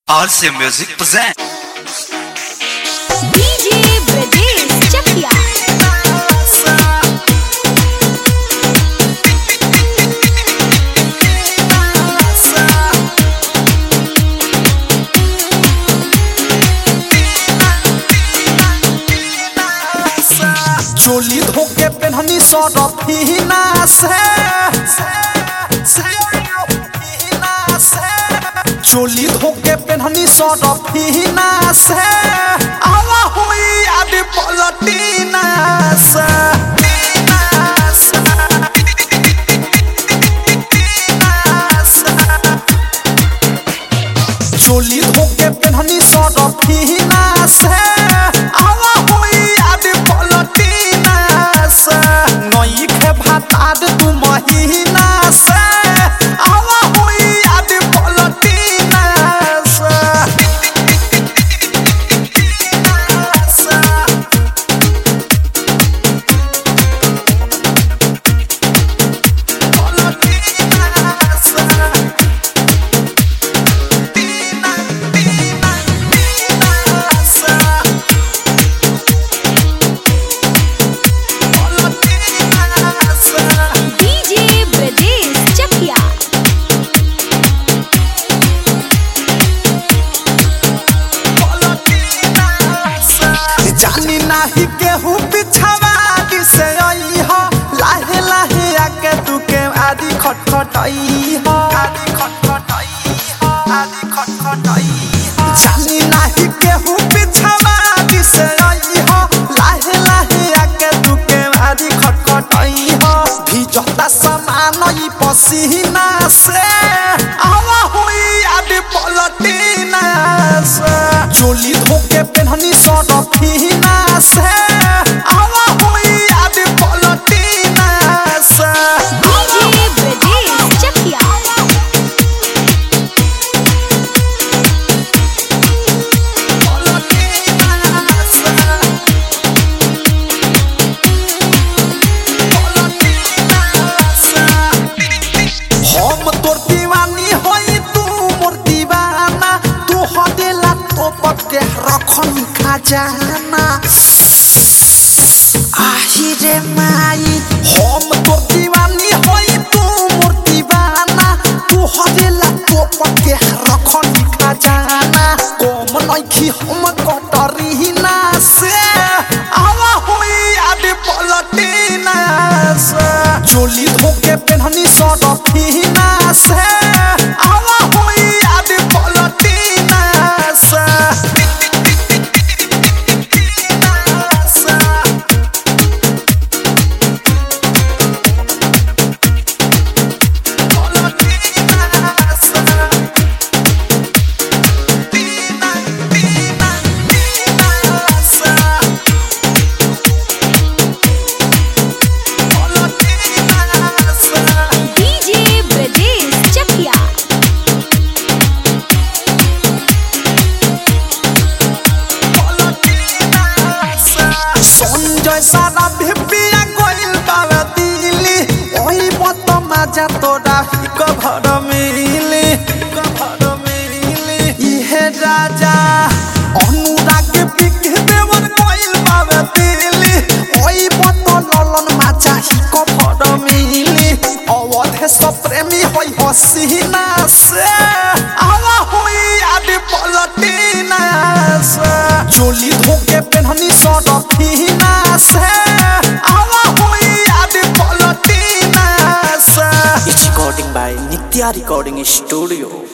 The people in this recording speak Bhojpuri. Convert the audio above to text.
RC Music present DJ Brajesh Chakia। चोली धोके पेन्हनी सौरफीना से चोली धोके पेन्हनी सौरफीना से आवा हुई आदि पलटीना से चोली धोके पेन्हनी सौरफीना से आवा हुई आदि पलटीना से नई के भातार तू महीना से आवा हुई आदि पलटीना से DJ Brajesh Chakia। जानी नाही केहू पिछवा से आई हो लाहे लाहे आके तू के आदि खटखटाई हो जानी नाही केहू पिछवा से आई हो लाहे लाहे आके तू के आदि खटखटाई हो भीजता समान ई पसीना से आवा हुई आदि पलटीना से चोली धोके पेन्हनी सौरफीना से आवा हुई आदि पलटीना से DJ Brajesh Chakia। हम तोर दीवानी होई तू मोर दीवाना तू हदेला तो पके रखनी खजाना आही रे माई हम तोर दीवानी होई तू मोर दीवाना तू हदेला तो पके रखनी खजाना कोम नइखी हम कटरीना से आवा हुई आदि पलटीना से चोली धोके पेन्हनी सौरफीना से आवा हुई आदि पलटीना से DJ Brajesh Chakia। संजय सारा भिपिया गोइल बावे दिली ओही बत मजा तोरा ही कभर मिली इहे राजा अनुराग बिके देवर गोइल बावे दिली ओही बत ललन मजा ही कभर मिली अवधे सब प्रेमी होई हसीना से आवा हुई आदि पलटीना से चोली धोके पेन्हनी सौरफीना से आवा हुई आदि पलटीना से It's recording by Nitya Recording Studio.